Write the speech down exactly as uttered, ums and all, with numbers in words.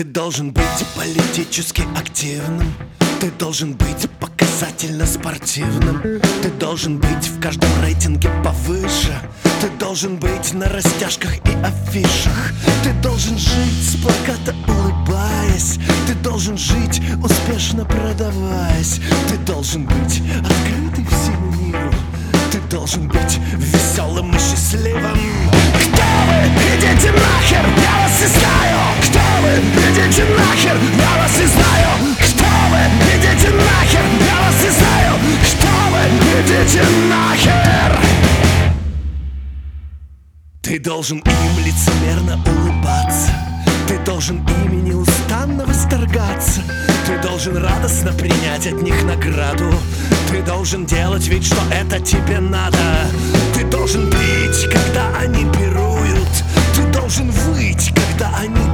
должен быть политически активным. Ты должен быть показательно спортивным. Ты должен быть в каждом рейтинге повыше. Ты должен быть на растяжках и афишах. Ты должен жить с плаката улыбаясь. Ты должен жить, успешно продаваясь. Ты должен быть открытый всему миру. Ты должен быть веселым и счастливым. Кто вы? Идите нахер, я вас не знаю. Кто вы? Идите нахер, я вас не знаю. Кто вы? Идите нахер, я вас не знаю. Кто вы? Идите нахер. Ты должен им лицемерно улыбаться. Ты должен ими неустанно восторгаться. Ты должен радостно принять от них награду. Ты должен делать вид, что это тебе надо. Ты должен пить, когда они пируют. Ты должен выть, когда они